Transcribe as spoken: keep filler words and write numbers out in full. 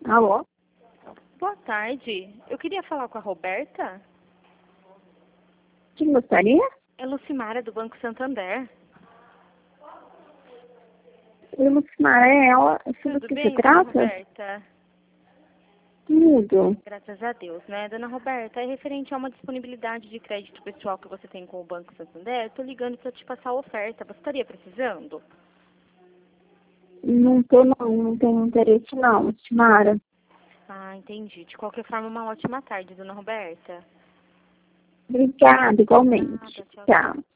Alô? Boa tarde. Eu queria falar com a Roberta. Quem gostaria? É Lucimara, do Banco Santander. Eu, Lucimar, é ela. Sobre o Tudo que se bem, dona trata? Roberta? Tudo. Graças a Deus, né? Dona Roberta, é referente a uma disponibilidade de crédito pessoal que você tem com o Banco Santander. Estou ligando para te passar a oferta. Você estaria precisando? Não tô, não. Não tenho interesse, não, Lucimara. Ah, entendi. De qualquer forma, uma ótima tarde, dona Roberta. Obrigada, igualmente. Nada, tchau, tchau. Tchau.